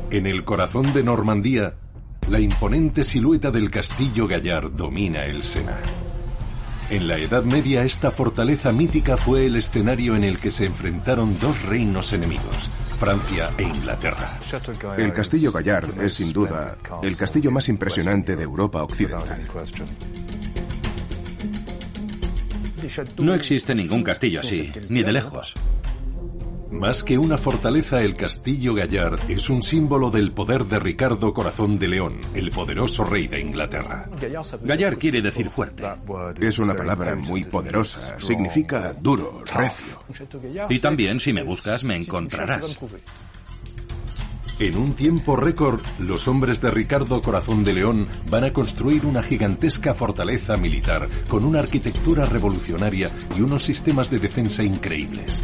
En el corazón de Normandía, la imponente silueta del castillo Gallard domina el Sena. En la Edad Media, esta fortaleza mítica fue el escenario en el que se enfrentaron dos reinos enemigos, Francia e Inglaterra. El castillo Gallard es, sin duda, el castillo más impresionante de Europa occidental. No existe ningún castillo así, ni de lejos. Más que una fortaleza, el castillo Gallard es un símbolo del poder de Ricardo Corazón de León, el poderoso rey de Inglaterra. Gallard quiere decir fuerte. Es una palabra muy poderosa, significa duro, recio. Y también, si me buscas, me encontrarás. En un tiempo récord, los hombres de Ricardo Corazón de León van a construir una gigantesca fortaleza militar con una arquitectura revolucionaria y unos sistemas de defensa increíbles.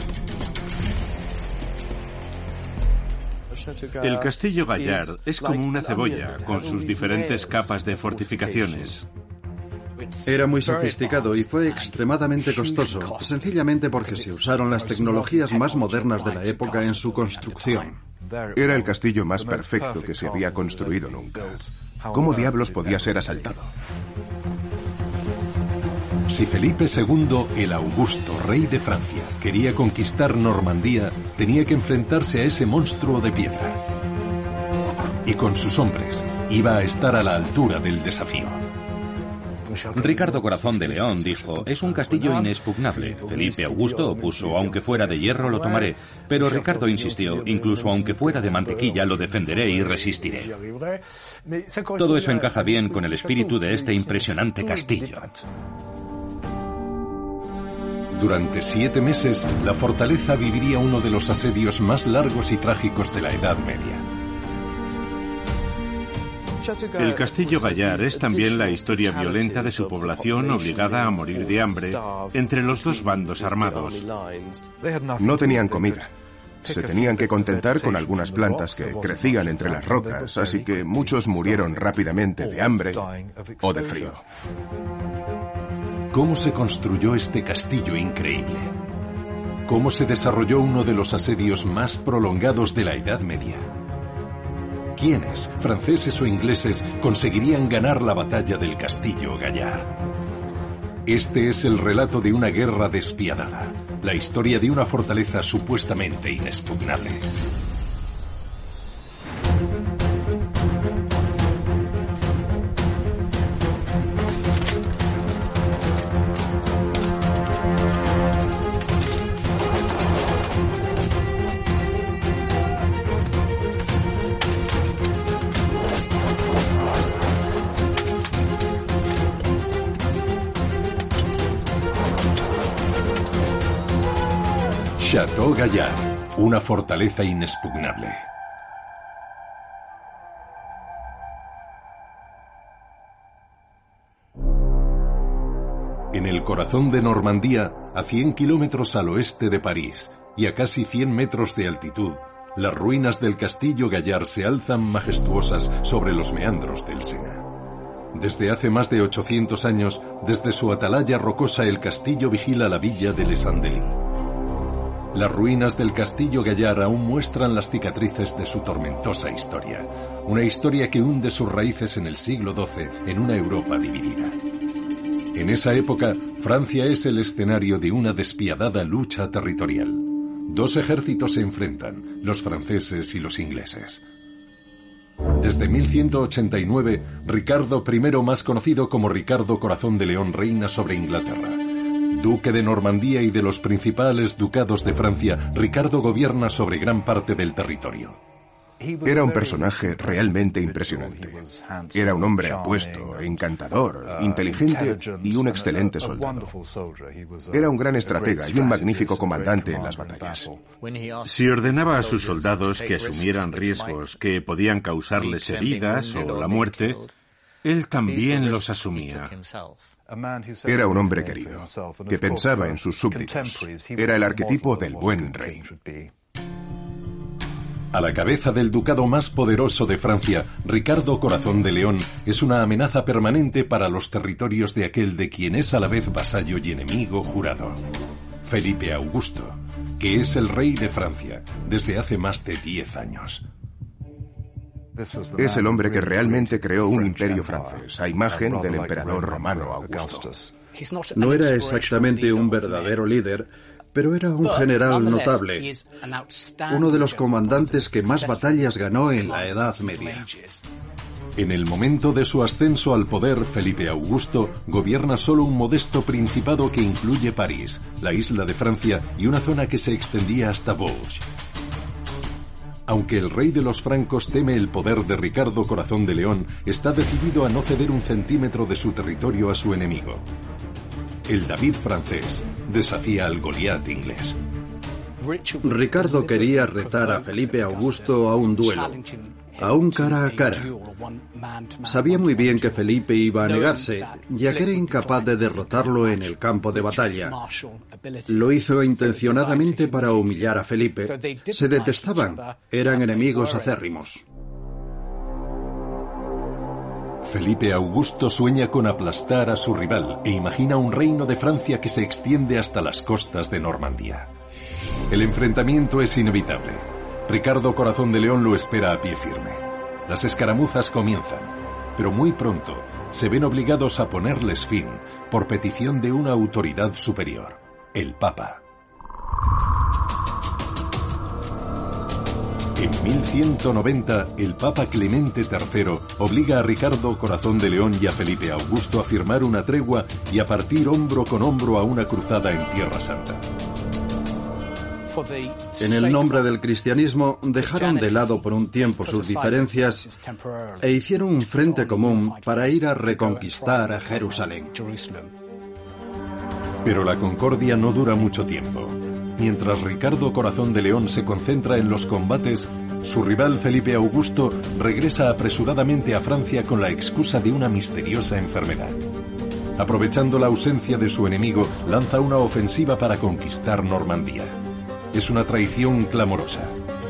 El castillo Gallard es como una cebolla, con sus diferentes capas de fortificaciones. Era muy sofisticado y fue extremadamente costoso, sencillamente porque se usaron las tecnologías más modernas de la época en su construcción. Era el castillo más perfecto que se había construido nunca. ¿Cómo diablos podía ser asaltado? Si Felipe II, el Augusto, rey de Francia, quería conquistar Normandía, tenía que enfrentarse a ese monstruo de piedra. Y con sus hombres, iba a estar a la altura del desafío. Ricardo Corazón de León dijo, es un castillo inexpugnable. Felipe Augusto opuso, aunque fuera de hierro lo tomaré. Pero Ricardo insistió, incluso aunque fuera de mantequilla lo defenderé y resistiré. Todo eso encaja bien con el espíritu de este impresionante castillo. Durante 7 meses, la fortaleza viviría uno de los asedios más largos y trágicos de la Edad Media. El castillo Gallard es también la historia violenta de su población obligada a morir de hambre entre los dos bandos armados. No tenían comida. Se tenían que contentar con algunas plantas que crecían entre las rocas, así que muchos murieron rápidamente de hambre o de frío. ¿Cómo se construyó este castillo increíble? ¿Cómo se desarrolló uno de los asedios más prolongados de la Edad Media? ¿Quiénes, franceses o ingleses, conseguirían ganar la batalla del castillo Gallard? Este es el relato de una guerra despiadada, la historia de una fortaleza supuestamente inexpugnable. Château Gallard, una fortaleza inexpugnable. En el corazón de Normandía, a 100 kilómetros al oeste de París y a casi 100 metros de altitud, las ruinas del castillo Gallard se alzan majestuosas sobre los meandros del Sena. Desde hace más de 800 años, desde su atalaya rocosa, el castillo vigila la villa de Les Andelys. Las ruinas del castillo Gallard aún muestran las cicatrices de su tormentosa historia, una historia que hunde sus raíces en el siglo XII en una Europa dividida. En esa época, Francia es el escenario de una despiadada lucha territorial. Dos ejércitos se enfrentan, los franceses y los ingleses. Desde 1189, Ricardo I, más conocido como Ricardo Corazón de León, reina sobre Inglaterra. Duque de Normandía y de los principales ducados de Francia, Ricardo gobierna sobre gran parte del territorio. Era un personaje realmente impresionante. Era un hombre apuesto, encantador, inteligente y un excelente soldado. Era un gran estratega y un magnífico comandante en las batallas. Si ordenaba a sus soldados que asumieran riesgos que podían causarles heridas o la muerte, él también los asumía. Era un hombre querido, que pensaba en sus súbditos. Era el arquetipo del buen rey. A la cabeza del ducado más poderoso de Francia, Ricardo Corazón de León es una amenaza permanente para los territorios de aquel de quien es a la vez vasallo y enemigo jurado, Felipe Augusto, que es el rey de Francia desde hace más de 10 años. Es el hombre que realmente creó un imperio francés, a imagen del emperador romano Augusto. No era exactamente un verdadero líder, pero era un general notable, uno de los comandantes que más batallas ganó en la Edad Media. En el momento de su ascenso al poder, Felipe Augusto gobierna solo un modesto principado que incluye París, la isla de Francia y una zona que se extendía hasta Bourges. Aunque el rey de los francos teme el poder de Ricardo Corazón de León, está decidido a no ceder un centímetro de su territorio a su enemigo. El David francés desafía al Goliat inglés. Ricardo quería retar a Felipe Augusto a un duelo, a un cara a cara. Sabía muy bien que Felipe iba a negarse, ya que era incapaz de derrotarlo en el campo de batalla. Lo hizo intencionadamente para humillar a Felipe. Se detestaban, eran enemigos acérrimos. Felipe Augusto sueña con aplastar a su rival e imagina un reino de Francia que se extiende hasta las costas de Normandía. El enfrentamiento es inevitable. Ricardo Corazón de León lo espera a pie firme. Las escaramuzas comienzan, pero muy pronto se ven obligados a ponerles fin por petición de una autoridad superior, el Papa. En 1190, el Papa Clemente III obliga a Ricardo Corazón de León y a Felipe Augusto a firmar una tregua y a partir hombro con hombro a una cruzada en Tierra Santa. En el nombre del cristianismo, dejaron de lado por un tiempo sus diferencias e hicieron un frente común para ir a reconquistar a Jerusalén. Pero la concordia no dura mucho tiempo. Mientras Ricardo Corazón de León se concentra en los combates, su rival Felipe Augusto regresa apresuradamente a Francia con la excusa de una misteriosa enfermedad. Aprovechando la ausencia de su enemigo, lanza una ofensiva para conquistar Normandía. Es una traición clamorosa.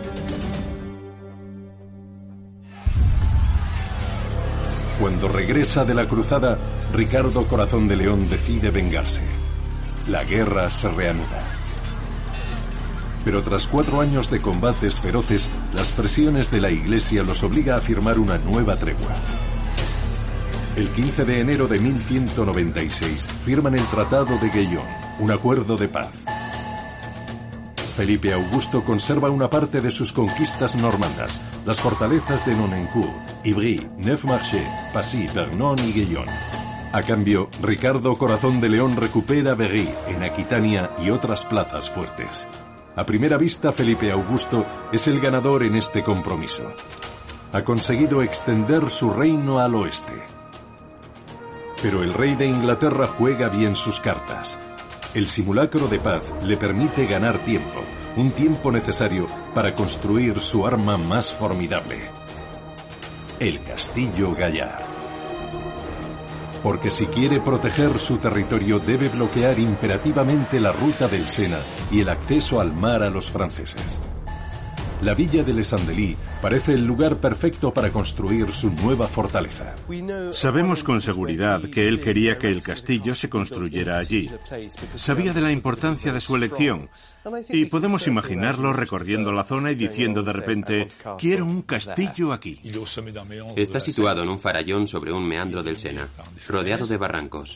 Cuando regresa de la cruzada, Ricardo Corazón de León decide vengarse. La guerra se reanuda. Pero tras 4 años de combates feroces, las presiones de la Iglesia los obliga a firmar una nueva tregua. El 15 de enero de 1196 firman el Tratado de Gaillon, un acuerdo de paz. Felipe Augusto conserva una parte de sus conquistas normandas, las fortalezas de Nonancourt, Ivry, Neufmarché, Passy, Vernon y Gaillon. A cambio, Ricardo Corazón de León recupera Berry, en Aquitania y otras plazas fuertes. A primera vista, Felipe Augusto es el ganador en este compromiso. Ha conseguido extender su reino al oeste. Pero el rey de Inglaterra juega bien sus cartas. El simulacro de paz le permite ganar tiempo, un tiempo necesario para construir su arma más formidable: el Castillo Gaillard. Porque si quiere proteger su territorio debe bloquear imperativamente la ruta del Sena y el acceso al mar a los franceses. La villa de Les Andelys parece el lugar perfecto para construir su nueva fortaleza. Sabemos con seguridad que él quería que el castillo se construyera allí. Sabía de la importancia de su elección y podemos imaginarlo recorriendo la zona y diciendo de repente: quiero un castillo aquí. Está situado en un farallón sobre un meandro del Sena, rodeado de barrancos.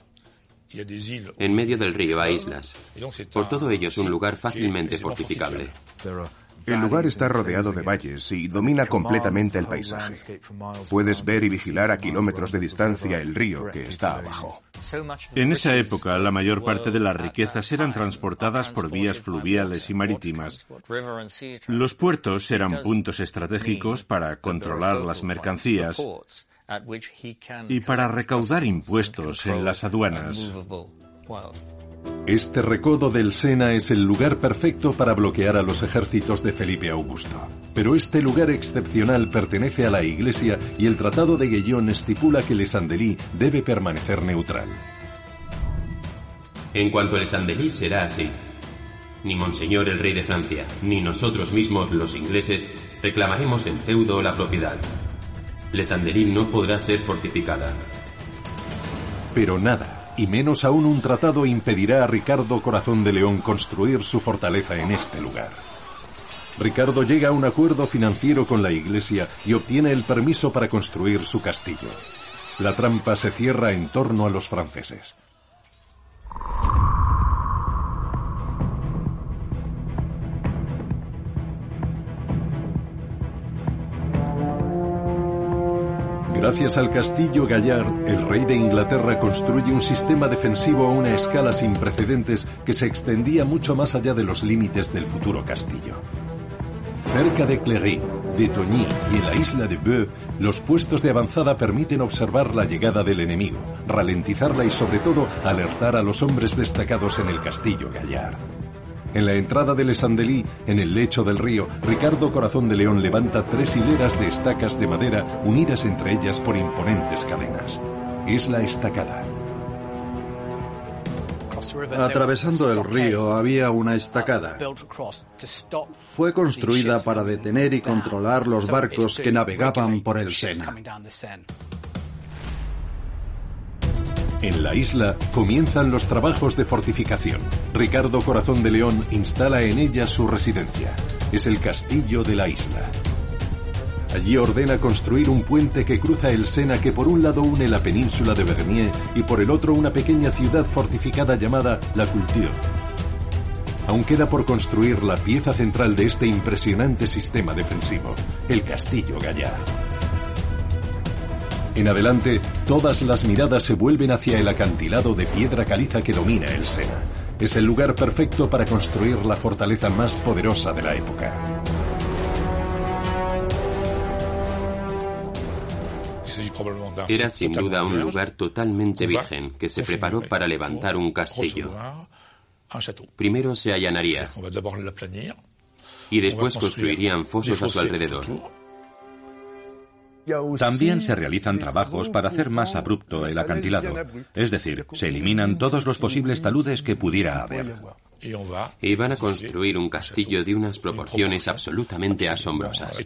En medio del río hay islas. Por todo ello es un lugar fácilmente fortificable. El lugar está rodeado de valles y domina completamente el paisaje. Puedes ver y vigilar a kilómetros de distancia el río que está abajo. En esa época, la mayor parte de las riquezas eran transportadas por vías fluviales y marítimas. Los puertos eran puntos estratégicos para controlar las mercancías y para recaudar impuestos en las aduanas. Este recodo del Sena es el lugar perfecto para bloquear a los ejércitos de Felipe Augusto. Pero este lugar excepcional pertenece a la Iglesia y el Tratado de Gaillon estipula que Les Andelys debe permanecer neutral. En cuanto a Les Andelys será así. Ni Monseñor el rey de Francia, ni nosotros mismos los ingleses reclamaremos el feudo o la propiedad. Les Andelys no podrá ser fortificada. Pero nada, y menos aún un tratado, impedirá a Ricardo Corazón de León construir su fortaleza en este lugar. Ricardo llega a un acuerdo financiero con la iglesia y obtiene el permiso para construir su castillo. La trampa se cierra en torno a los franceses. Gracias al castillo Gallard, el rey de Inglaterra construye un sistema defensivo a una escala sin precedentes que se extendía mucho más allá de los límites del futuro castillo. Cerca de Cléry, de Togny y en la isla de Bœuf, los puestos de avanzada permiten observar la llegada del enemigo, ralentizarla y sobre todo alertar a los hombres destacados en el castillo Gallard. En la entrada de Les Andelys, en el lecho del río, Ricardo Corazón de León levanta 3 hileras de estacas de madera unidas entre ellas por imponentes cadenas. Es la estacada. Atravesando el río había una estacada. Fue construida para detener y controlar los barcos que navegaban por el Sena. En la isla comienzan los trabajos de fortificación. Ricardo Corazón de León instala en ella su residencia. Es el castillo de la isla. Allí ordena construir un puente que cruza el Sena que por un lado une la península de Vernier y por el otro una pequeña ciudad fortificada llamada La Culture. Aún queda por construir la pieza central de este impresionante sistema defensivo, el castillo Gallard. En adelante, todas las miradas se vuelven hacia el acantilado de piedra caliza que domina el Sena. Es el lugar perfecto para construir la fortaleza más poderosa de la época. Era sin duda un lugar totalmente virgen que se preparó para levantar un castillo. Primero se allanaría y después construirían fosos a su alrededor. También se realizan trabajos para hacer más abrupto el acantilado, es decir, se eliminan todos los posibles taludes que pudiera haber. Y van a construir un castillo de unas proporciones absolutamente asombrosas.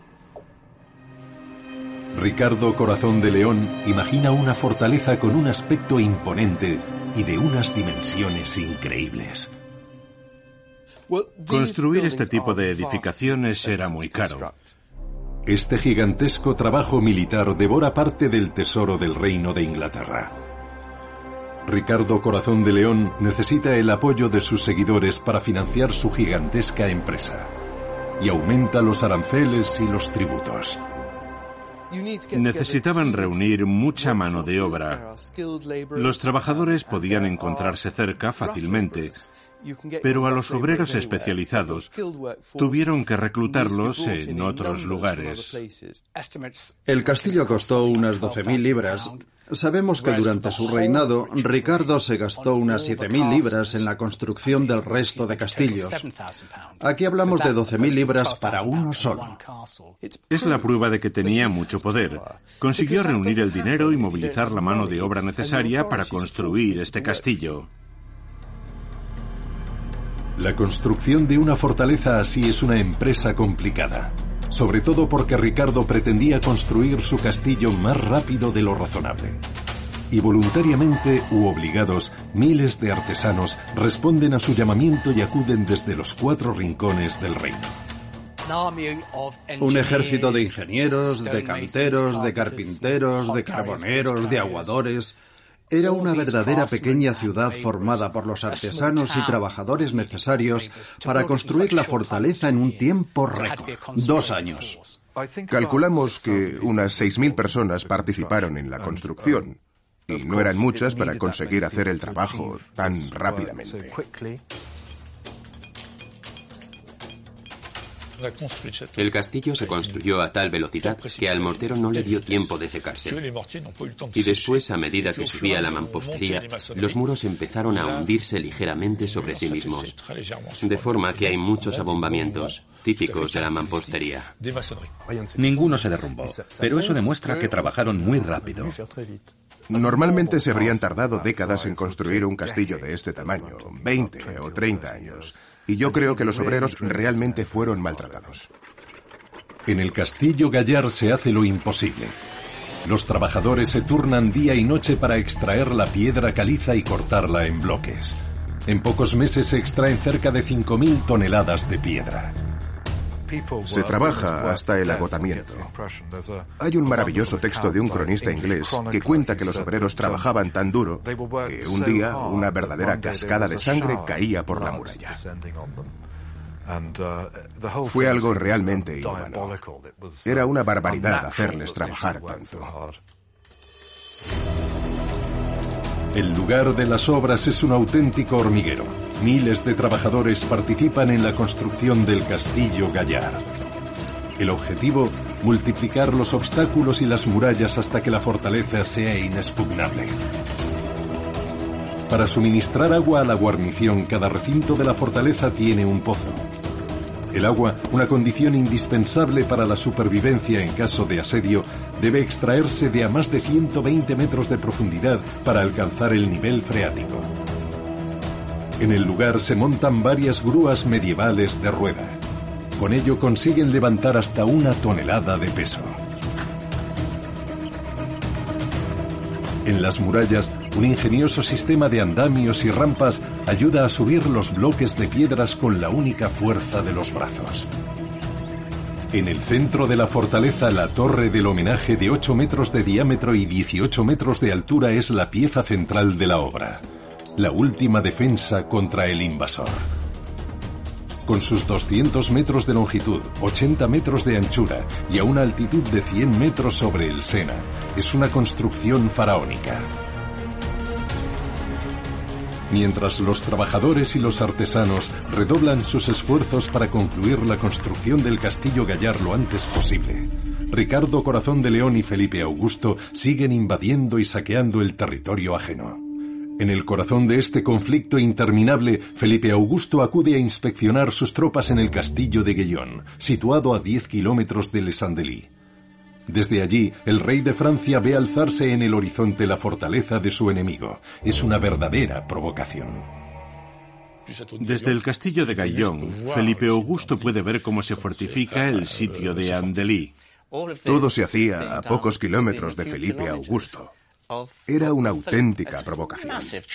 Ricardo Corazón de León imagina una fortaleza con un aspecto imponente y de unas dimensiones increíbles. Construir este tipo de edificaciones era muy caro. Este gigantesco trabajo militar devora parte del tesoro del Reino de Inglaterra. Ricardo Corazón de León necesita el apoyo de sus seguidores para financiar su gigantesca empresa y aumenta los aranceles y los tributos. Necesitaban reunir mucha mano de obra. Los trabajadores podían encontrarse cerca fácilmente, pero a los obreros especializados tuvieron que reclutarlos en otros lugares. El castillo costó unas 12.000 libras. Sabemos que durante su reinado, Ricardo se gastó unas 7.000 libras en la construcción del resto de castillos. Aquí hablamos de 12.000 libras para uno solo. Es la prueba de que tenía mucho poder. Consiguió reunir el dinero y movilizar la mano de obra necesaria para construir este castillo. La construcción de una fortaleza así es una empresa complicada, sobre todo porque Ricardo pretendía construir su castillo más rápido de lo razonable. Y voluntariamente u obligados, miles de artesanos responden a su llamamiento y acuden desde los 4 rincones del reino. Un ejército de ingenieros, de canteros, de carpinteros, de carboneros, de aguadores. Era una verdadera pequeña ciudad formada por los artesanos y trabajadores necesarios para construir la fortaleza en un tiempo récord, 2 años. Calculamos que unas 6.000 personas participaron en la construcción, y no eran muchas para conseguir hacer el trabajo tan rápidamente. El castillo se construyó a tal velocidad que al mortero no le dio tiempo de secarse. Y después, a medida que subía la mampostería, los muros empezaron a hundirse ligeramente sobre sí mismos. De forma que hay muchos abombamientos, típicos de la mampostería. Ninguno se derrumbó, pero eso demuestra que trabajaron muy rápido. Normalmente se habrían tardado décadas en construir un castillo de este tamaño, 20 o 30 años. Y yo creo que los obreros realmente fueron maltratados. En el castillo Gallard se hace lo imposible. Los trabajadores se turnan día y noche para extraer la piedra caliza y cortarla en bloques. En pocos meses se extraen cerca de 5.000 toneladas de piedra. Se trabaja hasta el agotamiento. Hay un maravilloso texto de un cronista inglés que cuenta que los obreros trabajaban tan duro que un día una verdadera cascada de sangre caía por la muralla. Fue algo realmente inhumano. Era una barbaridad hacerles trabajar tanto. El lugar de las obras es un auténtico hormiguero. Miles de trabajadores participan en la construcción del castillo Gallard. El objetivo, multiplicar los obstáculos y las murallas hasta que la fortaleza sea inexpugnable. Para suministrar agua a la guarnición, cada recinto de la fortaleza tiene un pozo. El agua, una condición indispensable para la supervivencia en caso de asedio, debe extraerse de a más de 120 metros de profundidad para alcanzar el nivel freático. En el lugar se montan varias grúas medievales de rueda. Con ello consiguen levantar hasta 1 tonelada de peso. En las murallas, un ingenioso sistema de andamios y rampas ayuda a subir los bloques de piedras con la única fuerza de los brazos. En el centro de la fortaleza, la torre del homenaje de 8 metros de diámetro y 18 metros de altura es la pieza central de la obra. La última defensa contra el invasor. Con sus 200 metros de longitud, 80 metros de anchura y a una altitud de 100 metros sobre el Sena, es una construcción faraónica. Mientras los trabajadores y los artesanos redoblan sus esfuerzos para concluir la construcción del castillo Gallard lo antes posible, Ricardo Corazón de León y Felipe Augusto siguen invadiendo y saqueando el territorio ajeno. En el corazón de este conflicto interminable, Felipe Augusto acude a inspeccionar sus tropas en el castillo de Gaillon, situado a 10 kilómetros de Les Andelys. Desde allí, el rey de Francia ve alzarse en el horizonte la fortaleza de su enemigo. Es una verdadera provocación. Desde el castillo de Gaillon, Felipe Augusto puede ver cómo se fortifica el sitio de Andelys. Todo se hacía a pocos kilómetros de Felipe Augusto. Era una auténtica provocación.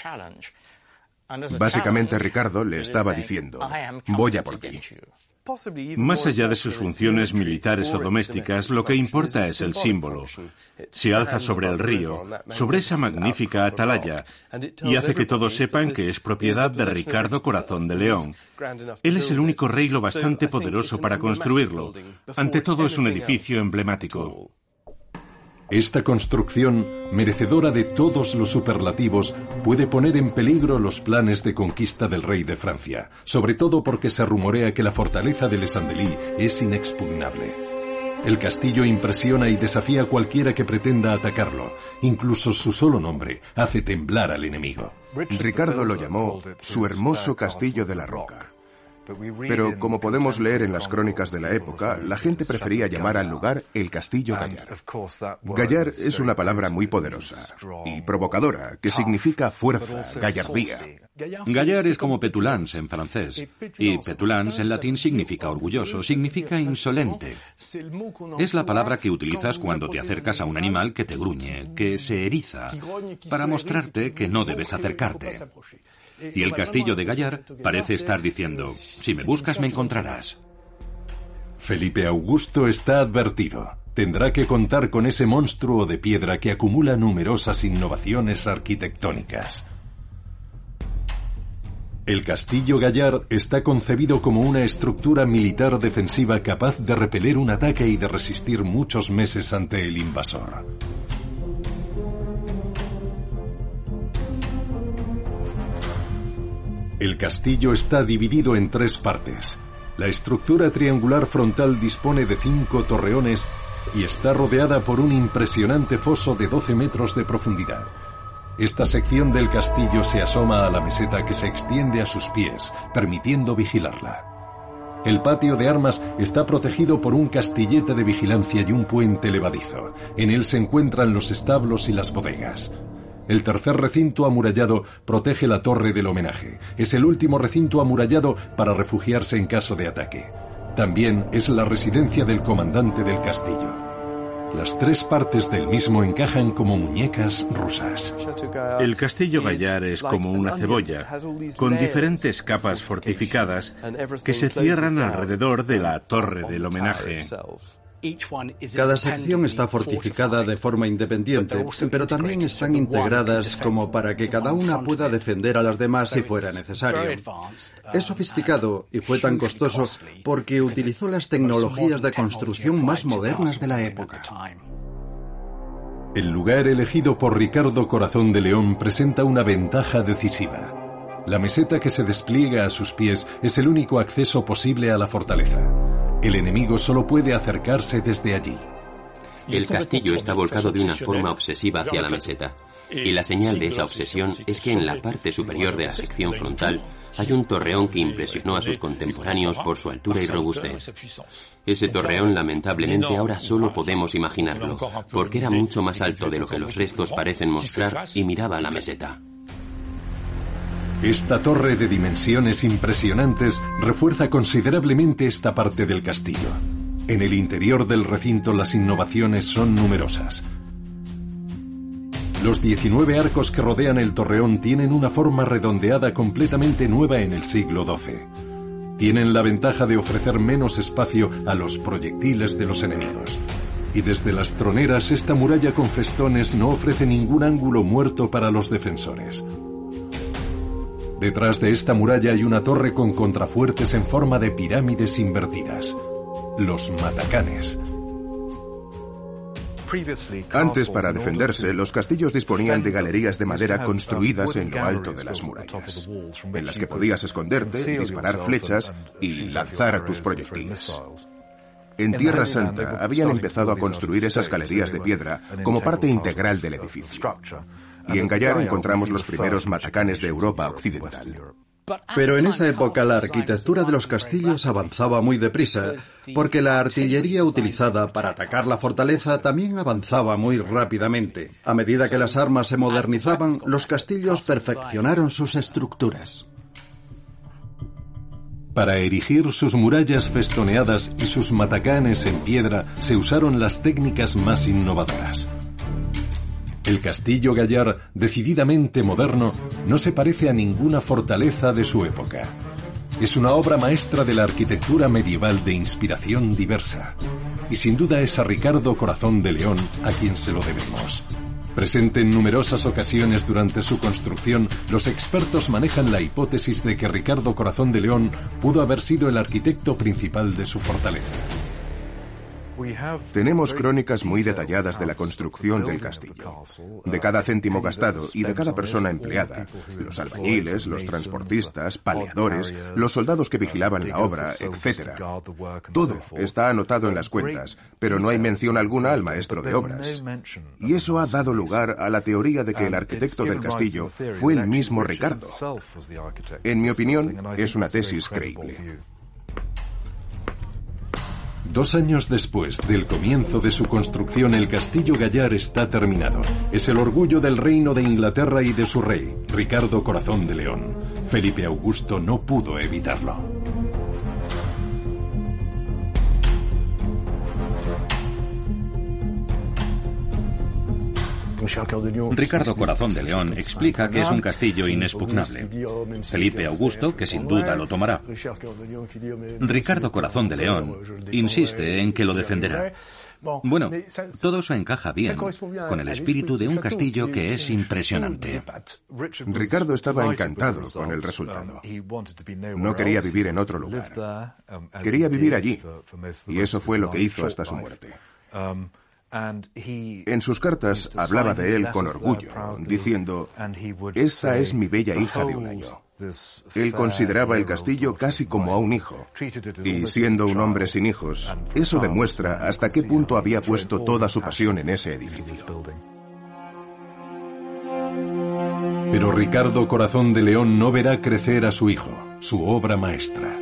Básicamente, Ricardo le estaba diciendo: voy a por ti. Más allá de sus funciones militares o domésticas, lo que importa es el símbolo. Se alza sobre el río, sobre esa magnífica atalaya, y hace que todos sepan que es propiedad de Ricardo Corazón de León. Él es el único rey lo bastante poderoso para construirlo. Ante todo, es un edificio emblemático. Esta construcción, merecedora de todos los superlativos, puede poner en peligro los planes de conquista del rey de Francia, sobre todo porque se rumorea que la fortaleza de Les Andelys es inexpugnable. El castillo impresiona y desafía a cualquiera que pretenda atacarlo. Incluso su solo nombre hace temblar al enemigo. Ricardo lo llamó su hermoso castillo de la roca. Pero, como podemos leer en las crónicas de la época, la gente prefería llamar al lugar el castillo Gallard. Gallard es una palabra muy poderosa y provocadora, que significa fuerza, gallardía. Gallard es como petulance en francés, y petulance en latín significa orgulloso, significa insolente. Es la palabra que utilizas cuando te acercas a un animal que te gruñe, que se eriza, para mostrarte que no debes acercarte. Y el castillo de Gallard parece estar diciendo: si me buscas, me encontrarás. Felipe Augusto está advertido. Tendrá que contar con ese monstruo de piedra que acumula numerosas innovaciones arquitectónicas. El castillo Gallard está concebido como una estructura militar defensiva capaz de repeler un ataque y de resistir muchos meses ante el invasor. El castillo está dividido en 3 partes. La estructura triangular frontal dispone de 5 torreones y está rodeada por un impresionante foso de 12 metros de profundidad. Esta sección del castillo se asoma a la meseta que se extiende a sus pies, permitiendo vigilarla. El patio de armas está protegido por un castillete de vigilancia y un puente levadizo. En él se encuentran los establos y las bodegas. El tercer recinto amurallado protege la torre del homenaje. Es el último recinto amurallado para refugiarse en caso de ataque. También es la residencia del comandante del castillo. Las tres partes del mismo encajan como muñecas rusas. El castillo Gayar es como una cebolla, con diferentes capas fortificadas que se cierran alrededor de la torre del homenaje. Cada sección está fortificada de forma independiente, pero también están integradas como para que cada una pueda defender a las demás si fuera necesario. Es sofisticado y fue tan costoso porque utilizó las tecnologías de construcción más modernas de la época. El lugar elegido por Ricardo Corazón de León presenta una ventaja decisiva. La meseta que se despliega a sus pies es el único acceso posible a la fortaleza. El enemigo solo puede acercarse desde allí. El castillo está volcado de una forma obsesiva hacia la meseta, y la señal de esa obsesión es que en la parte superior de la sección frontal hay un torreón que impresionó a sus contemporáneos por su altura y robustez. Ese torreón, lamentablemente, ahora solo podemos imaginarlo, porque era mucho más alto de lo que los restos parecen mostrar y miraba a la meseta. Esta torre de dimensiones impresionantes refuerza considerablemente esta parte del castillo. En el interior del recinto las innovaciones son numerosas. Los 19 arcos que rodean el torreón tienen una forma redondeada completamente nueva en el siglo XII. Tienen la ventaja de ofrecer menos espacio a los proyectiles de los enemigos. Y desde las troneras esta muralla con festones no ofrece ningún ángulo muerto para los defensores. Detrás de esta muralla hay una torre con contrafuertes en forma de pirámides invertidas. Los matacanes. Antes, para defenderse, los castillos disponían de galerías de madera construidas en lo alto de las murallas, en las que podías esconderte, disparar flechas y lanzar tus proyectiles. En Tierra Santa habían empezado a construir esas galerías de piedra como parte integral del edificio. Y en Gayar encontramos los primeros matacanes de Europa occidental. Pero en esa época la arquitectura de los castillos avanzaba muy deprisa, porque la artillería utilizada para atacar la fortaleza también avanzaba muy rápidamente. A medida que las armas se modernizaban, los castillos perfeccionaron sus estructuras. Para erigir sus murallas festoneadas y sus matacanes en piedra se usaron las técnicas más innovadoras. El castillo Gayar, decididamente moderno, no se parece a ninguna fortaleza de su época. Es una obra maestra de la arquitectura medieval de inspiración diversa. Y sin duda es a Ricardo Corazón de León a quien se lo debemos. Presente en numerosas ocasiones durante su construcción, los expertos manejan la hipótesis de que Ricardo Corazón de León pudo haber sido el arquitecto principal de su fortaleza. Tenemos crónicas muy detalladas de la construcción del castillo, de cada céntimo gastado y de cada persona empleada, los albañiles, los transportistas, paleadores, los soldados que vigilaban la obra, etc. Todo está anotado en las cuentas, pero no hay mención alguna al maestro de obras. Y eso ha dado lugar a la teoría de que el arquitecto del castillo fue el mismo Ricardo. En mi opinión, es una tesis creíble. 2 años después del comienzo de su construcción, el castillo Gayar está terminado. Es el orgullo del reino de Inglaterra y de su rey, Ricardo Corazón de León. Felipe Augusto no pudo evitarlo. Ricardo Corazón de León explica que es un castillo inexpugnable. Felipe Augusto, que sin duda lo tomará. Ricardo Corazón de León insiste en que lo defenderá. Bueno, todo eso encaja bien con el espíritu de un castillo que es impresionante. Ricardo estaba encantado con el resultado. No quería vivir en otro lugar. Quería vivir allí. Y eso fue lo que hizo hasta su muerte. En sus cartas hablaba de él con orgullo, diciendo: «Esta es mi bella hija de 1 año». Él consideraba el castillo casi como a un hijo. Y siendo un hombre sin hijos, eso demuestra hasta qué punto había puesto toda su pasión en ese edificio. Pero Ricardo Corazón de León no verá crecer a su hijo, su obra maestra.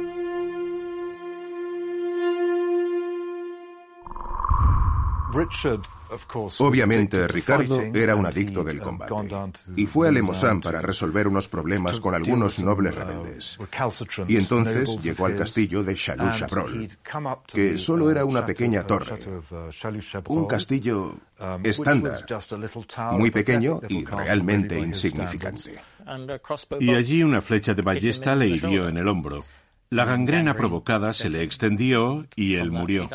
Obviamente, Ricardo era un adicto del combate y fue a Lemosán para resolver unos problemas con algunos nobles rebeldes. Y entonces llegó al castillo de Chalus-Chabrol, que solo era una pequeña torre, un castillo estándar, muy pequeño y realmente insignificante. Y allí una flecha de ballesta le hirió en el hombro. La gangrena provocada se le extendió y él murió.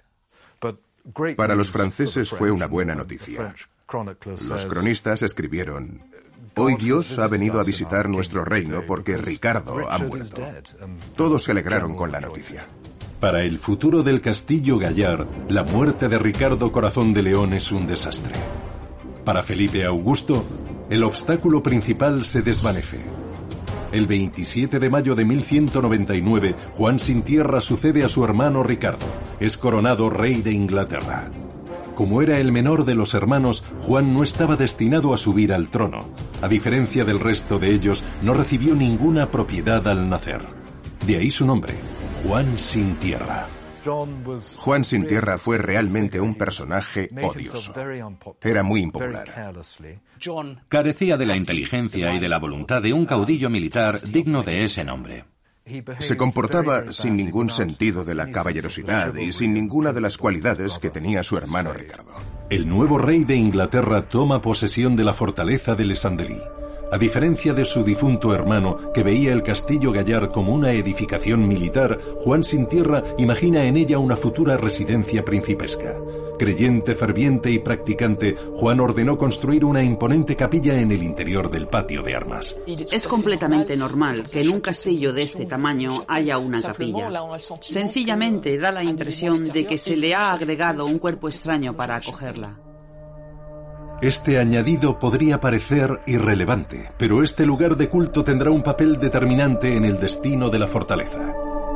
Para los franceses fue una buena noticia. Los cronistas escribieron: «Hoy Dios ha venido a visitar nuestro reino porque Ricardo ha muerto». Todos se alegraron con la noticia. Para el futuro del castillo Gallard, la muerte de Ricardo Corazón de León es un desastre. Para Felipe Augusto, el obstáculo principal se desvanece. El 27 de mayo de 1199, Juan Sin Tierra sucede a su hermano Ricardo. Es coronado rey de Inglaterra. Como era el menor de los hermanos, Juan no estaba destinado a subir al trono. A diferencia del resto de ellos, no recibió ninguna propiedad al nacer. De ahí su nombre, Juan Sin Tierra. Juan Sin Tierra fue realmente un personaje odioso. Era muy impopular. Carecía de la inteligencia y de la voluntad de un caudillo militar digno de ese nombre. Se comportaba sin ningún sentido de la caballerosidad y sin ninguna de las cualidades que tenía su hermano Ricardo. El nuevo rey de Inglaterra toma posesión de la fortaleza de Les Andelys. A diferencia de su difunto hermano, que veía el castillo Gallard como una edificación militar, Juan Sin Tierra imagina en ella una futura residencia principesca. Creyente, ferviente y practicante, Juan ordenó construir una imponente capilla en el interior del patio de armas. Es completamente normal que en un castillo de este tamaño haya una capilla. Sencillamente da la impresión de que se le ha agregado un cuerpo extraño para acogerla. Este añadido podría parecer irrelevante, pero este lugar de culto tendrá un papel determinante en el destino de la fortaleza.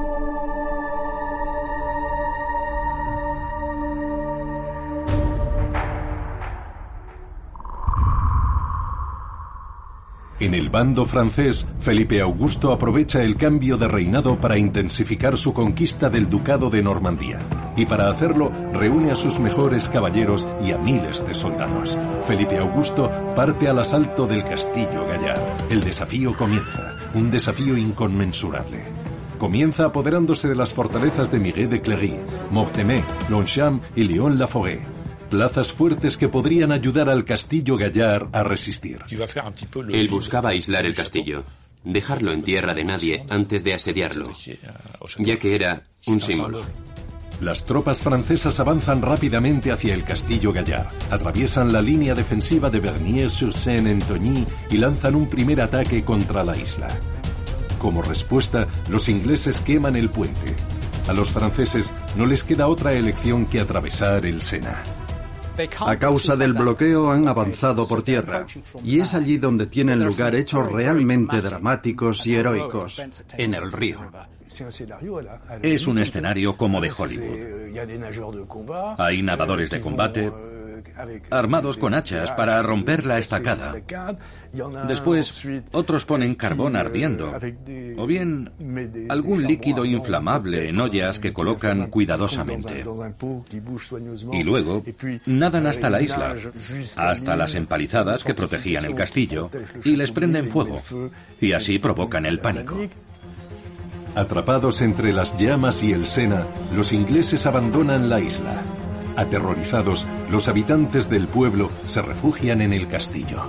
En el bando francés, Felipe Augusto aprovecha el cambio de reinado para intensificar su conquista del ducado de Normandía. Y para hacerlo, reúne a sus mejores caballeros y a miles de soldados. Felipe Augusto parte al asalto del castillo Gallard. El desafío comienza, un desafío inconmensurable. Comienza apoderándose de las fortalezas de Miguel de Cléry, Mortemer, Longchamp y Lyon-la-Forêt. Plazas fuertes que podrían ayudar al castillo Gallard a resistir. Él buscaba aislar el castillo, dejarlo en tierra de nadie antes de asediarlo, ya que era un símbolo. Las tropas francesas avanzan rápidamente hacia el castillo Gallard, atraviesan la línea defensiva de Bernier-sur-Seine en Togny y lanzan un primer ataque contra la isla. Como respuesta, los ingleses queman el puente. A los franceses no les queda otra elección que atravesar el Sena. A causa del bloqueo han avanzado por tierra, y es allí donde tienen lugar hechos realmente dramáticos y heroicos, en el río. Es un escenario como de Hollywood. Hay nadadores de combate, armados con hachas para romper la estacada. Después, otros ponen carbón ardiendo, o bien algún líquido inflamable en ollas que colocan cuidadosamente. Y luego, nadan hasta la isla, hasta las empalizadas que protegían el castillo, y les prenden fuego, y así provocan el pánico. Atrapados entre las llamas y el Sena, los ingleses abandonan la isla. Aterrorizados, los habitantes del pueblo se refugian en el castillo.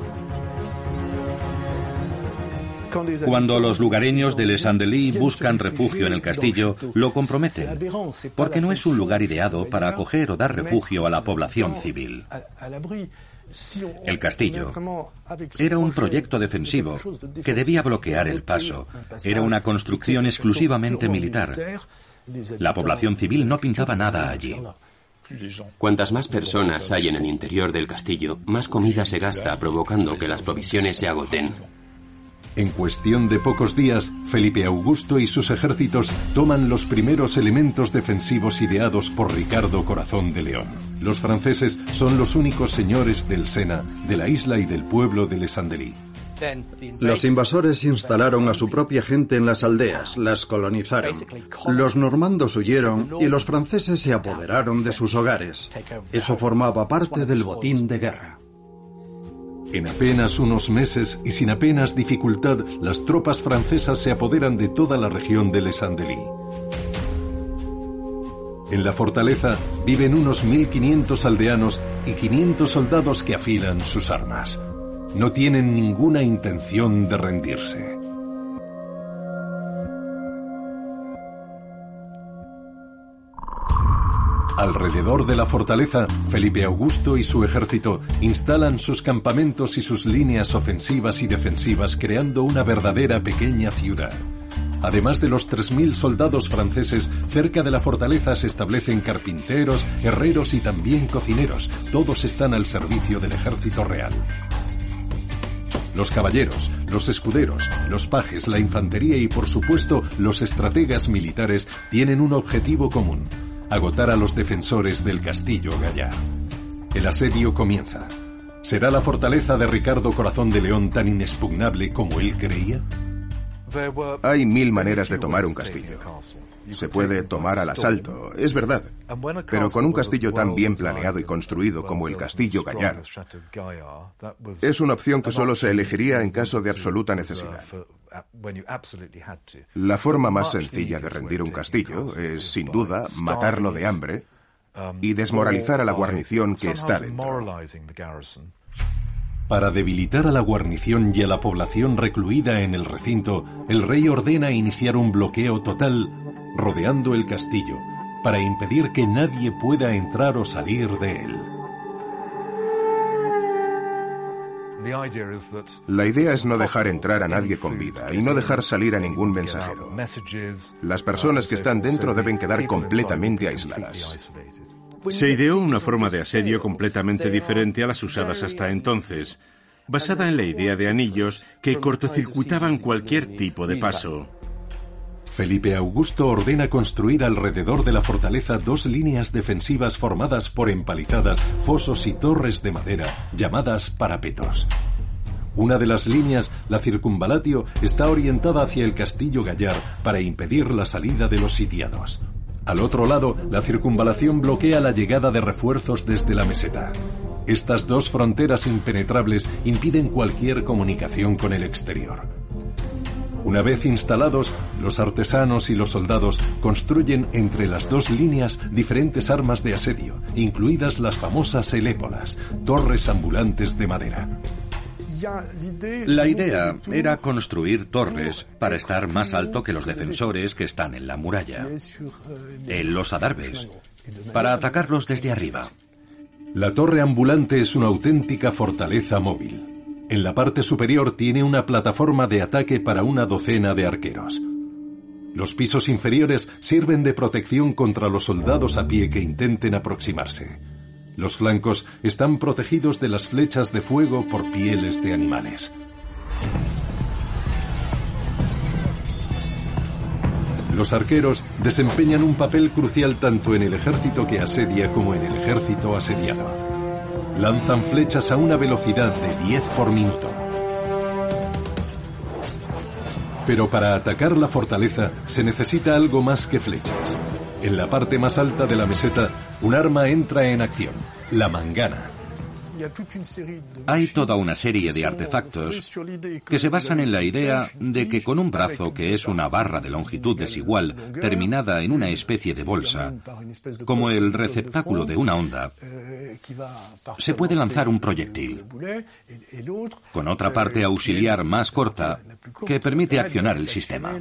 Cuando los lugareños de Les Andelys buscan refugio en el castillo, lo comprometen, porque no es un lugar ideado para acoger o dar refugio a la población civil. El castillo era un proyecto defensivo que debía bloquear el paso. Era una construcción exclusivamente militar. La población civil no pintaba nada allí. Cuantas más personas hay en el interior del castillo, más comida se gasta, provocando que las provisiones se agoten. En cuestión de pocos días, Felipe Augusto y sus ejércitos toman los primeros elementos defensivos ideados por Ricardo Corazón de León. Los franceses son los únicos señores del Sena, de la isla y del pueblo de Les Andelys. Los invasores instalaron a su propia gente en las aldeas, las colonizaron. Los normandos huyeron y los franceses se apoderaron de sus hogares. Eso formaba parte del botín de guerra. En apenas unos meses y sin apenas dificultad, las tropas francesas se apoderan de toda la región de Les Andelys. En la fortaleza viven unos 1.500 aldeanos y 500 soldados que afilan sus armas. No tienen ninguna intención de rendirse. Alrededor de la fortaleza, Felipe Augusto y su ejército instalan sus campamentos y sus líneas ofensivas y defensivas, creando una verdadera pequeña ciudad. Además de los 3.000 soldados franceses, cerca de la fortaleza se establecen carpinteros, herreros y también cocineros. Todos están al servicio del ejército real. Los caballeros, los escuderos, los pajes, la infantería y, por supuesto, los estrategas militares tienen un objetivo común: agotar a los defensores del castillo Gallard. El asedio comienza. ¿Será la fortaleza de Ricardo Corazón de León tan inexpugnable como él creía? Hay 1000 maneras de tomar un castillo. Se puede tomar al asalto, es verdad. Pero con un castillo tan bien planeado y construido como el castillo Gallard, es una opción que solo se elegiría en caso de absoluta necesidad. La forma más sencilla de rendir un castillo es, sin duda, matarlo de hambre y desmoralizar a la guarnición que está dentro. Para debilitar a la guarnición y a la población recluida en el recinto, el rey ordena iniciar un bloqueo total, rodeando el castillo, para impedir que nadie pueda entrar o salir de él. La idea es no dejar entrar a nadie con vida y no dejar salir a ningún mensajero. Las personas que están dentro deben quedar completamente aisladas. Se ideó una forma de asedio completamente diferente a las usadas hasta entonces, basada en la idea de anillos que cortocircuitaban cualquier tipo de paso. Felipe Augusto ordena construir alrededor de la fortaleza 2 líneas defensivas formadas por empalizadas, fosos y torres de madera, llamadas parapetos. Una de las líneas, la circunvalatio, está orientada hacia el castillo Gallard para impedir la salida de los sitiados. Al otro lado, la circunvalación bloquea la llegada de refuerzos desde la meseta. Estas 2 fronteras impenetrables impiden cualquier comunicación con el exterior. Una vez instalados, los artesanos y los soldados construyen entre las 2 líneas diferentes armas de asedio, incluidas las famosas elépolas, torres ambulantes de madera. La idea era construir torres para estar más alto que los defensores que están en la muralla, en los adarves, para atacarlos desde arriba. La torre ambulante es una auténtica fortaleza móvil. En la parte superior tiene una plataforma de ataque para una docena de arqueros. Los pisos inferiores sirven de protección contra los soldados a pie que intenten aproximarse. Los flancos están protegidos de las flechas de fuego por pieles de animales. Los arqueros desempeñan un papel crucial tanto en el ejército que asedia como en el ejército asediado. Lanzan flechas a una velocidad de 10 por minuto. Pero para atacar la fortaleza se necesita algo más que flechas. En la parte más alta de la meseta, un arma entra en acción, la mangana. Hay toda una serie de artefactos que se basan en la idea de que con un brazo que es una barra de longitud desigual, terminada en una especie de bolsa, como el receptáculo de una honda, se puede lanzar un proyectil, con otra parte auxiliar más corta que permite accionar el sistema.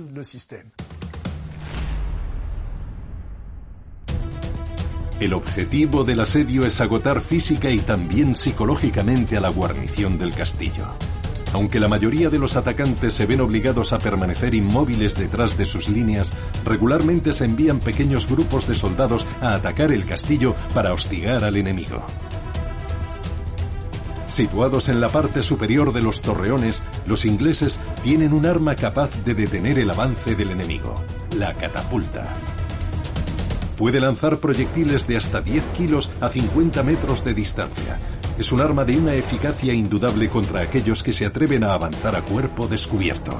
El objetivo del asedio es agotar física y también psicológicamente a la guarnición del castillo. Aunque la mayoría de los atacantes se ven obligados a permanecer inmóviles detrás de sus líneas, regularmente se envían pequeños grupos de soldados a atacar el castillo para hostigar al enemigo. Situados en la parte superior de los torreones, los ingleses tienen un arma capaz de detener el avance del enemigo, la catapulta. Puede lanzar proyectiles de hasta 10 kilos a 50 metros de distancia. Es un arma de una eficacia indudable contra aquellos que se atreven a avanzar a cuerpo descubierto.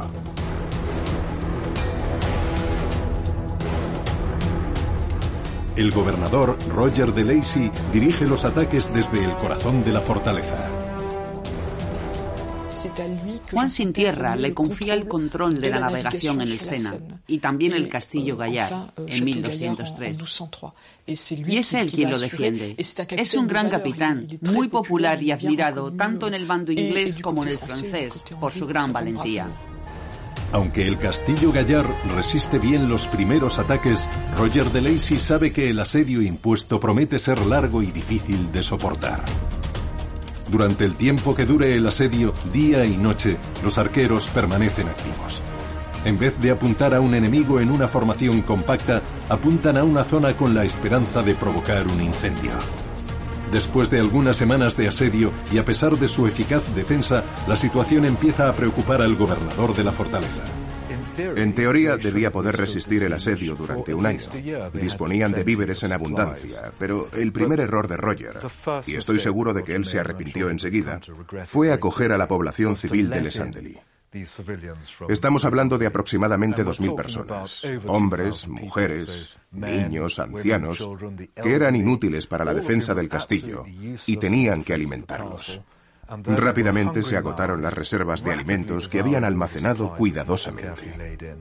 El gobernador Roger de Lacy dirige los ataques desde el corazón de la fortaleza. Juan Sin Tierra le confía el control de la navegación en el Sena y también el castillo Gallard en 1203. Y es él quien lo defiende. Es un gran capitán, muy popular y admirado tanto en el bando inglés como en el francés por su gran valentía. Aunque el castillo Gallard resiste bien los primeros ataques, Roger de Lacy sabe que el asedio impuesto promete ser largo y difícil de soportar. Durante el tiempo que dure el asedio, día y noche, los arqueros permanecen activos. En vez de apuntar a un enemigo en una formación compacta, apuntan a una zona con la esperanza de provocar un incendio. Después de algunas semanas de asedio y a pesar de su eficaz defensa, la situación empieza a preocupar al gobernador de la fortaleza. En teoría debía poder resistir el asedio durante un año. Disponían de víveres en abundancia, pero el primer error de Roger, y estoy seguro de que él se arrepintió enseguida, fue acoger a la población civil de Les Andelys. Estamos hablando de aproximadamente 2.000 personas, hombres, mujeres, niños, ancianos, que eran inútiles para la defensa del castillo y tenían que alimentarlos. Rápidamente se agotaron las reservas de alimentos que habían almacenado cuidadosamente.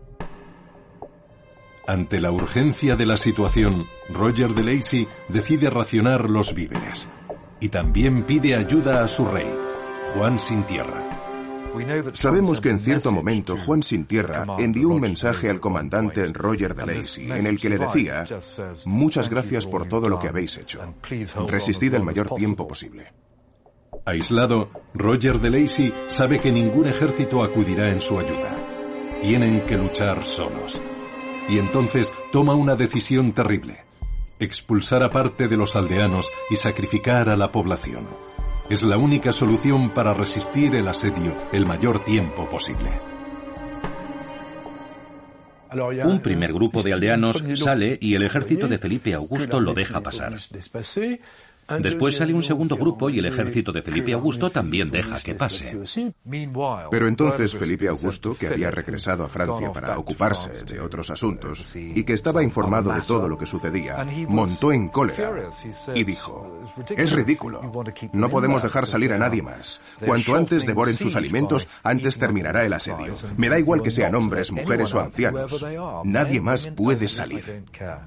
Ante la urgencia de la situación, Roger de Lacy decide racionar los víveres y también pide ayuda a su rey, Juan Sin Tierra. Sabemos que en cierto momento Juan Sin Tierra envió un mensaje al comandante Roger de Lacy en el que le decía: muchas gracias por todo lo que habéis hecho. Resistid el mayor tiempo posible. Aislado, Roger de Lacy sabe que ningún ejército acudirá en su ayuda. Tienen que luchar solos. Y entonces toma una decisión terrible: expulsar a parte de los aldeanos y sacrificar a la población. Es la única solución para resistir el asedio el mayor tiempo posible. Un primer grupo de aldeanos sale y el ejército de Felipe Augusto lo deja pasar. Después sale un segundo grupo y el ejército de Felipe Augusto también deja que pase. Pero entonces Felipe Augusto, que había regresado a Francia para ocuparse de otros asuntos y que estaba informado de todo lo que sucedía, montó en cólera y dijo: es ridículo, no podemos dejar salir a nadie más. Cuanto antes devoren sus alimentos, antes terminará el asedio. Me da igual que sean hombres, mujeres o ancianos. Nadie más puede salir.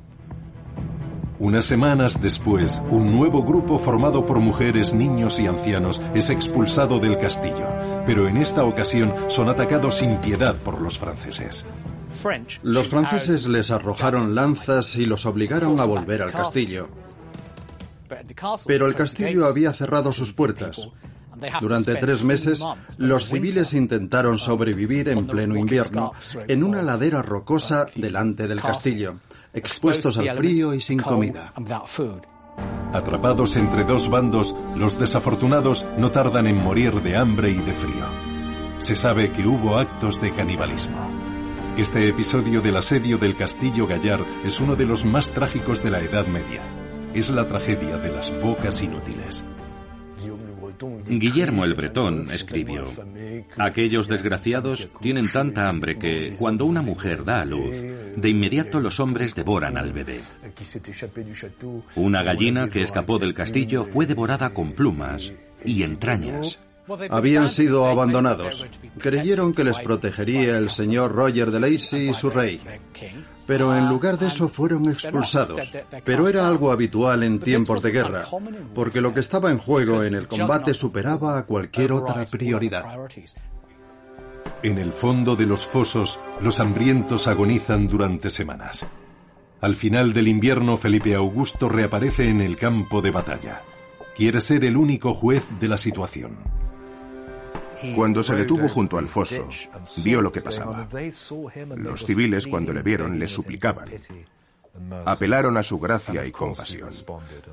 Unas semanas después, un nuevo grupo formado por mujeres, niños y ancianos es expulsado del castillo, pero en esta ocasión son atacados sin piedad por los franceses. Los franceses les arrojaron lanzas y los obligaron a volver al castillo. Pero el castillo había cerrado sus puertas. Durante 3 meses, los civiles intentaron sobrevivir en pleno invierno en una ladera rocosa delante del castillo, expuestos al frío y sin comida. Atrapados entre dos bandos, los desafortunados no tardan en morir de hambre y de frío. Se sabe que hubo actos de canibalismo. Este episodio del asedio del castillo Gallard es uno de los más trágicos de la Edad Media. Es la tragedia de las bocas inútiles. Guillermo el Bretón escribió: aquellos desgraciados tienen tanta hambre que, cuando una mujer da a luz, de inmediato los hombres devoran al bebé. Una gallina que escapó del castillo fue devorada con plumas y entrañas. Habían sido abandonados. Creyeron que les protegería el señor Roger de Lacy y su rey. Pero en lugar de eso fueron expulsados. Pero era algo habitual en tiempos de guerra, porque lo que estaba en juego en el combate superaba a cualquier otra prioridad. En el fondo de los fosos, los hambrientos agonizan durante semanas. Al final del invierno, Felipe Augusto reaparece en el campo de batalla. Quiere ser el único juez de la situación. Cuando se detuvo junto al foso, vio lo que pasaba. Los civiles, cuando le vieron, le suplicaban. Apelaron a su gracia y compasión.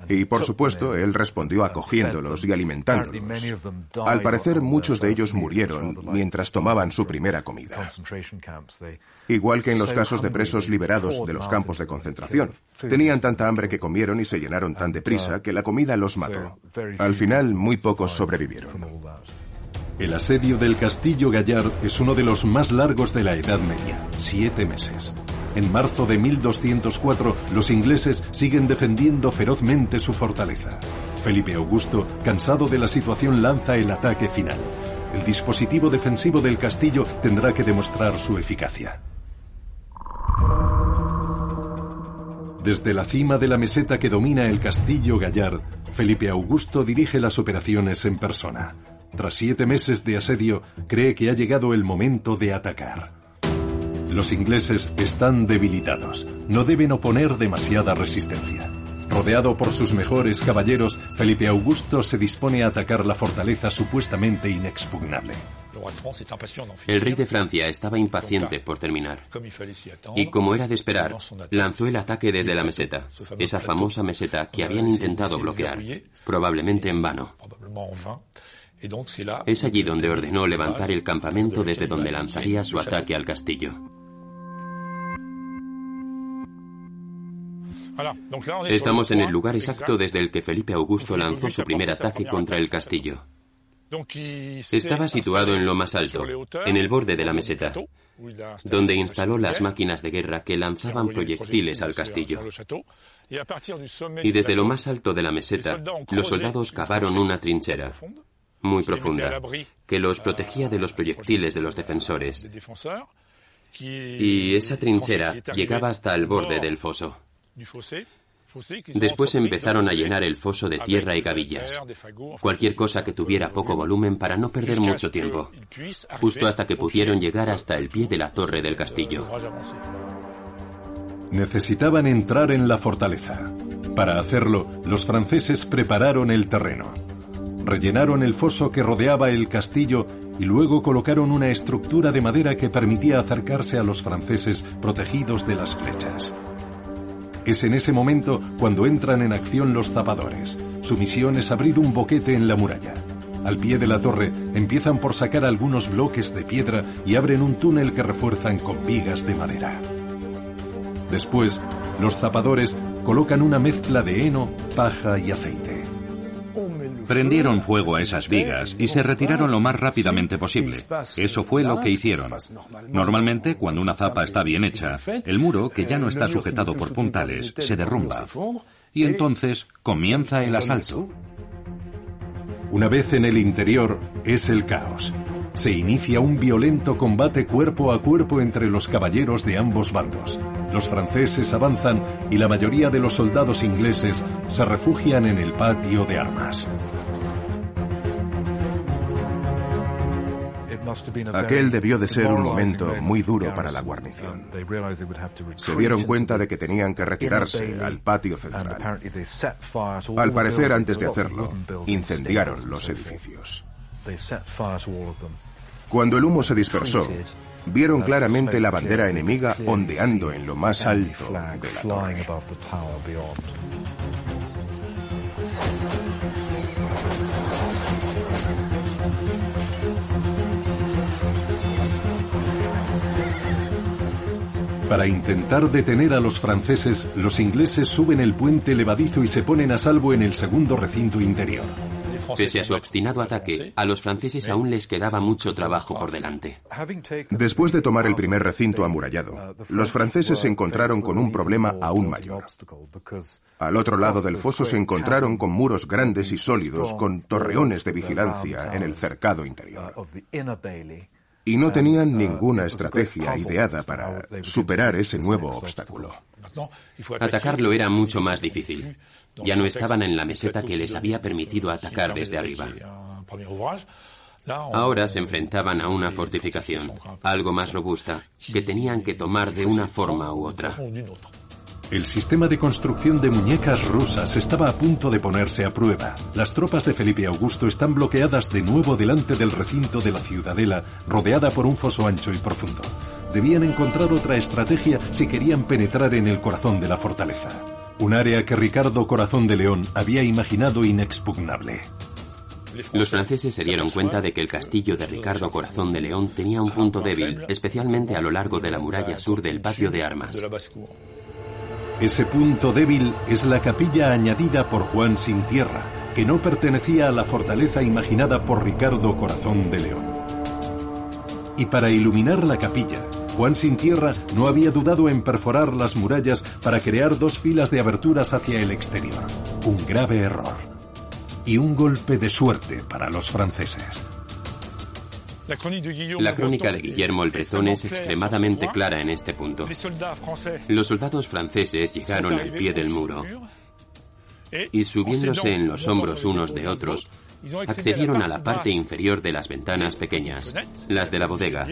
Y, por supuesto, él respondió acogiéndolos y alimentándolos. Al parecer, muchos de ellos murieron mientras tomaban su primera comida. Igual que en los casos de presos liberados de los campos de concentración. Tenían tanta hambre que comieron y se llenaron tan deprisa que la comida los mató. Al final, muy pocos sobrevivieron. El asedio del Castillo Gallard es uno de los más largos de la Edad Media, 7 meses. En marzo de 1204, los ingleses siguen defendiendo ferozmente su fortaleza. Felipe Augusto, cansado de la situación, lanza el ataque final. El dispositivo defensivo del castillo tendrá que demostrar su eficacia. Desde la cima de la meseta que domina el Castillo Gallard, Felipe Augusto dirige las operaciones en persona. Tras 7 meses de asedio, cree que ha llegado el momento de atacar. Los ingleses están debilitados, no deben oponer demasiada resistencia. Rodeado por sus mejores caballeros, Felipe Augusto se dispone a atacar la fortaleza supuestamente inexpugnable. El rey de Francia estaba impaciente por terminar. Y como era de esperar, lanzó el ataque desde la meseta, esa famosa meseta que habían intentado bloquear, probablemente en vano. Es allí donde ordenó levantar el campamento desde donde lanzaría su ataque al castillo. Estamos en el lugar exacto desde el que Felipe Augusto lanzó su primer ataque contra el castillo. Estaba situado en lo más alto, en el borde de la meseta, donde instaló las máquinas de guerra que lanzaban proyectiles al castillo. Y desde lo más alto de la meseta, los soldados cavaron una trinchera muy profunda, que los protegía de los proyectiles de los defensores. Y esa trinchera llegaba hasta el borde del foso. Después empezaron a llenar el foso de tierra y gavillas, cualquier cosa que tuviera poco volumen para no perder mucho tiempo, justo hasta que pudieron llegar hasta el pie de la torre del castillo. Necesitaban entrar en la fortaleza. Para hacerlo, los franceses prepararon el terreno. Rellenaron el foso que rodeaba el castillo y luego colocaron una estructura de madera que permitía acercarse a los franceses protegidos de las flechas. Es en ese momento cuando entran en acción los zapadores. Su misión es abrir un boquete en la muralla. Al pie de la torre empiezan por sacar algunos bloques de piedra y abren un túnel que refuerzan con vigas de madera. Después, los zapadores colocan una mezcla de heno, paja y aceite. Prendieron fuego a esas vigas y se retiraron lo más rápidamente posible. Eso fue lo que hicieron. Normalmente, cuando una zapa está bien hecha, el muro, que ya no está sujetado por puntales, se derrumba. Y entonces comienza el asalto. Una vez en el interior, es el caos. Se inicia un violento combate cuerpo a cuerpo entre los caballeros de ambos bandos. Los franceses avanzan y la mayoría de los soldados ingleses se refugian en el patio de armas. Aquel debió de ser un momento muy duro para la guarnición. Se dieron cuenta de que tenían que retirarse al patio central. Al parecer, antes de hacerlo, incendiaron los edificios. Cuando el humo se dispersó, vieron claramente la bandera enemiga ondeando en lo más alto de la torre. Para intentar detener a los franceses, los ingleses suben el puente levadizo y se ponen a salvo en el segundo recinto interior. Pese a su obstinado ataque, a los franceses aún les quedaba mucho trabajo por delante. Después de tomar el primer recinto amurallado, los franceses se encontraron con un problema aún mayor. Al otro lado del foso se encontraron con muros grandes y sólidos con torreones de vigilancia en el cercado interior. Y no tenían ninguna estrategia ideada para superar ese nuevo obstáculo. Atacarlo era mucho más difícil. Ya no estaban en la meseta que les había permitido atacar desde arriba. Ahora se enfrentaban a una fortificación, algo más robusta, que tenían que tomar de una forma u otra. El sistema de construcción de muñecas rusas estaba a punto de ponerse a prueba. Las tropas de Felipe Augusto están bloqueadas de nuevo delante del recinto de la ciudadela, rodeada por un foso ancho y profundo. Debían encontrar otra estrategia si querían penetrar en el corazón de la fortaleza. Un área que Ricardo Corazón de León había imaginado inexpugnable. Los franceses se dieron cuenta de que el castillo de Ricardo Corazón de León tenía un punto débil, especialmente a lo largo de la muralla sur del patio de armas. Ese punto débil es la capilla añadida por Juan Sin Tierra, que no pertenecía a la fortaleza imaginada por Ricardo Corazón de León. Y para iluminar la capilla, Juan Sin Tierra no había dudado en perforar las murallas para crear 2 filas de aberturas hacia el exterior. Un grave error. Y un golpe de suerte para los franceses. La crónica de Guillermo el Bretón es extremadamente clara en este punto. Los soldados franceses llegaron al pie del muro y, subiéndose en los hombros unos de otros, accedieron a la parte inferior de las ventanas pequeñas, las de la bodega,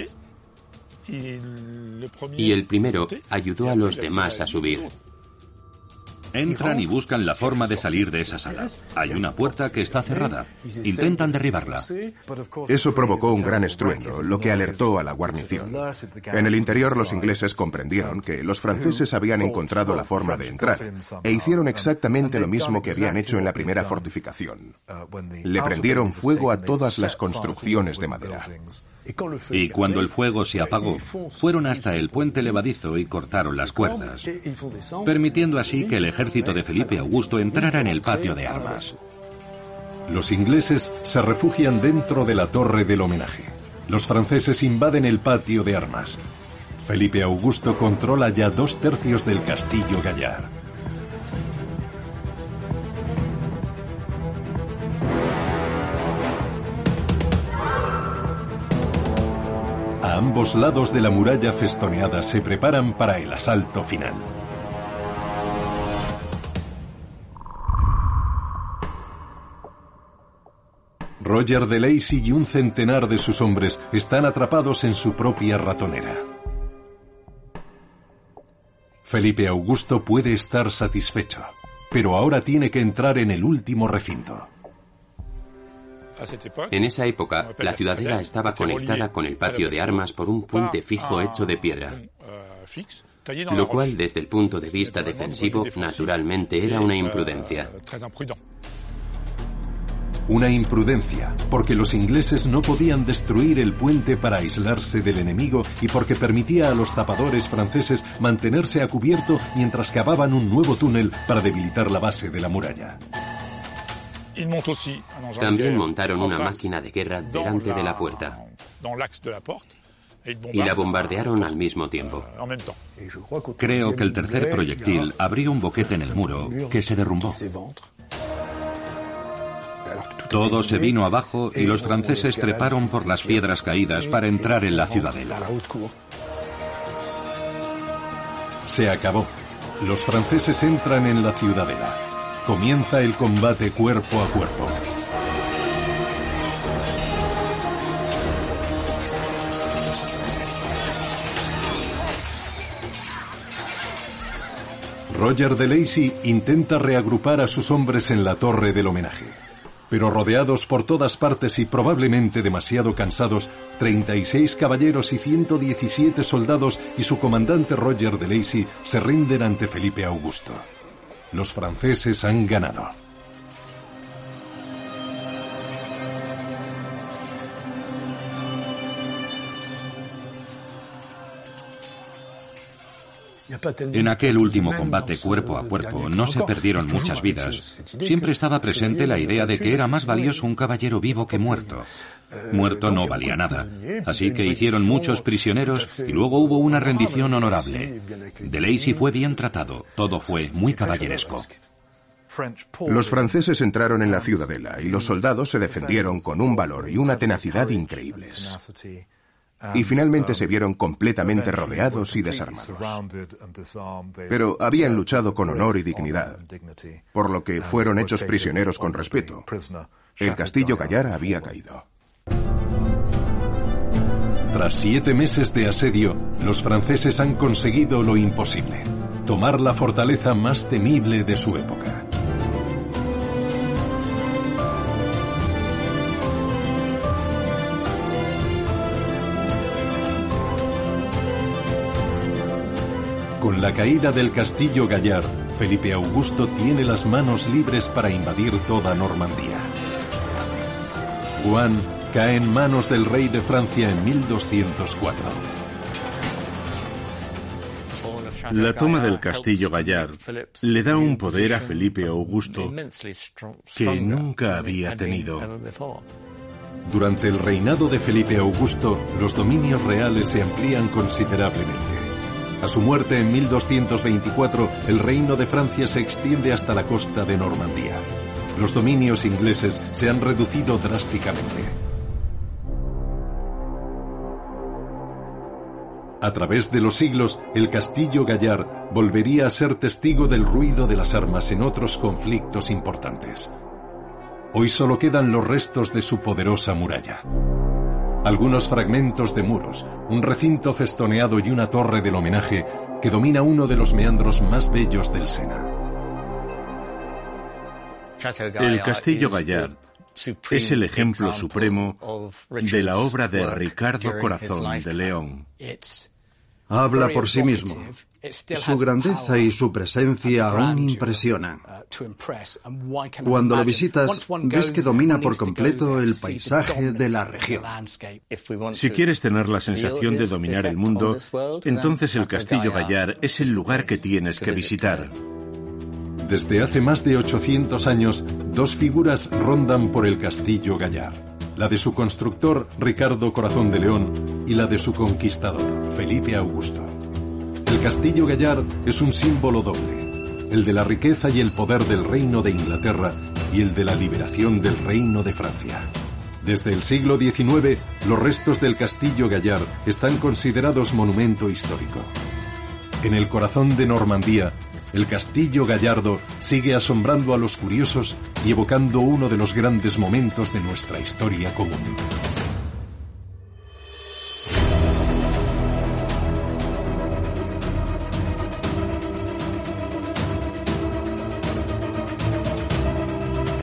y el primero ayudó a los demás a subir. Entran y buscan la forma de salir de esa sala. Hay una puerta que está cerrada. Intentan derribarla. Eso provocó un gran estruendo, lo que alertó a la guarnición. En el interior, los ingleses comprendieron que los franceses habían encontrado la forma de entrar e hicieron exactamente lo mismo que habían hecho en la primera fortificación. Le prendieron fuego a todas las construcciones de madera. Y cuando el fuego se apagó, fueron hasta el puente levadizo y cortaron las cuerdas, permitiendo así que el ejército de Felipe Augusto entrara en el patio de armas. Los ingleses se refugian dentro de la torre del homenaje. Los franceses invaden el patio de armas. Felipe Augusto controla ya 2/3 del castillo Gallard. A ambos lados de la muralla festoneada se preparan para el asalto final. Roger de Lacy y un centenar de sus hombres están atrapados en su propia ratonera. Felipe Augusto puede estar satisfecho, pero ahora tiene que entrar en el último recinto. En esa época, la ciudadela estaba conectada con el patio de armas por un puente fijo hecho de piedra, lo cual, desde el punto de vista defensivo, naturalmente era una imprudencia. Una imprudencia, porque los ingleses no podían destruir el puente para aislarse del enemigo y porque permitía a los zapadores franceses mantenerse a cubierto mientras cavaban un nuevo túnel para debilitar la base de la muralla. También montaron una máquina de guerra delante de la puerta y la bombardearon al mismo tiempo. Creo que el tercer proyectil abrió un boquete en el muro que se derrumbó. Todo se vino abajo y los franceses treparon por las piedras caídas para entrar en la ciudadela. Se acabó. Los franceses entran en la ciudadela. Comienza el combate cuerpo a cuerpo. Roger de Lacy intenta reagrupar a sus hombres en la torre del homenaje. Pero rodeados por todas partes y probablemente demasiado cansados, 36 caballeros y 117 soldados y su comandante Roger de Lacy se rinden ante Felipe Augusto. Los franceses han ganado. En aquel último combate cuerpo a cuerpo no se perdieron muchas vidas. Siempre estaba presente la idea de que era más valioso un caballero vivo que muerto. Muerto no valía nada, así que hicieron muchos prisioneros y luego hubo una rendición honorable. De Lacy fue bien tratado, todo fue muy caballeresco. Los franceses entraron en la ciudadela y los soldados se defendieron con un valor y una tenacidad increíbles. Y finalmente se vieron completamente rodeados y desarmados. Pero habían luchado con honor y dignidad, por lo que fueron hechos prisioneros con respeto. El castillo Gallard había caído. Tras 7 meses de asedio, los franceses han conseguido lo imposible: tomar la fortaleza más temible de su época. Con la caída del castillo Gallard, Felipe Augusto tiene las manos libres para invadir toda Normandía. Juan cae en manos del rey de Francia en 1204. La toma del castillo Gallard le da un poder a Felipe Augusto que nunca había tenido. Durante el reinado de Felipe Augusto, los dominios reales se amplían considerablemente. A su muerte en 1224, el reino de Francia se extiende hasta la costa de Normandía. Los dominios ingleses se han reducido drásticamente. A través de los siglos, el castillo Gallard volvería a ser testigo del ruido de las armas en otros conflictos importantes. Hoy solo quedan los restos de su poderosa muralla. Algunos fragmentos de muros, un recinto festoneado y una torre del homenaje que domina uno de los meandros más bellos del Sena. El castillo Gallard es el ejemplo supremo de la obra de Ricardo Corazón de León. Habla por sí mismo. Su grandeza y su presencia aún impresionan. Cuando lo visitas, ves que domina por completo el paisaje de la región. Si quieres tener la sensación de dominar el mundo, entonces el castillo Gallard es el lugar que tienes que visitar. Desde hace más de 800 años, dos figuras rondan por el castillo Gallard. La de su constructor, Ricardo Corazón de León, y la de su conquistador, Felipe Augusto. El castillo Gallard es un símbolo doble, el de la riqueza y el poder del reino de Inglaterra y el de la liberación del reino de Francia. Desde el siglo XIX, los restos del castillo Gallard están considerados monumento histórico. En el corazón de Normandía, el castillo gallardo sigue asombrando a los curiosos y evocando uno de los grandes momentos de nuestra historia común.